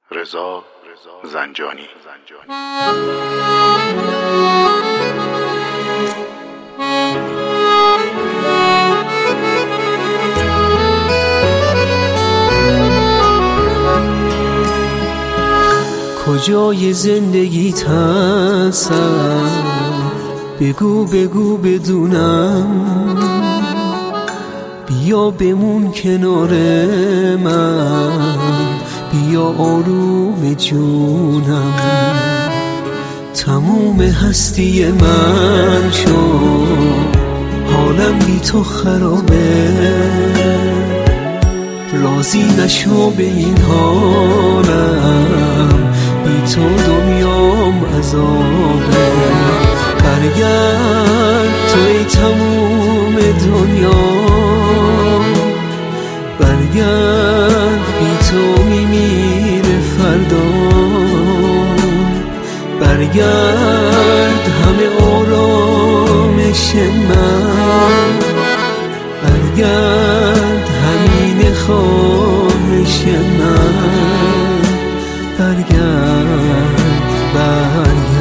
رضا زنجانی. کجای زندگیت هستم بگو بگو بدونم، بیا بمون کنار من، بیا آروم جونم. تموم هستی من شد، حالم بی تو خرابه، راضی نشو به این حالم، بی تو دنیام عذابه. برگرد توی تموم دنیا، برگرد بی تو میمیره فردا، برگرد همه آرامش من، برگرد همین خواهش من، برگرد برگرد.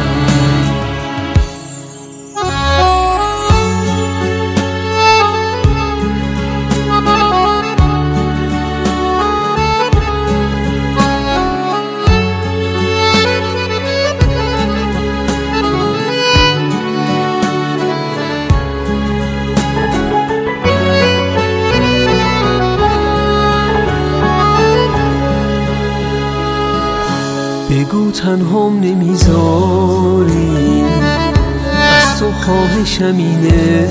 بگو تنهام نمیذاری، از تو خواهشم اینه،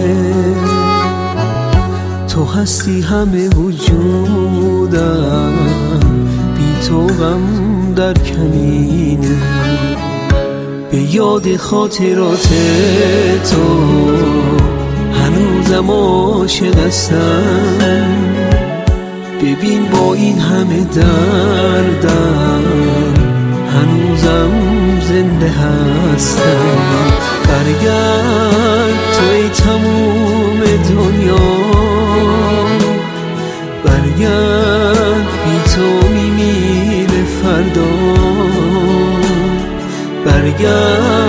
تو هستی همه وجودم، بی تو غم در کمینه. به یاد خاطرات تو هنوزم عاشق هستم، ببین با این همه دردم هنوزم زنده هستم. برگرد توی تموم دنیا، برگرد بی تو میمیره فردا، برگرد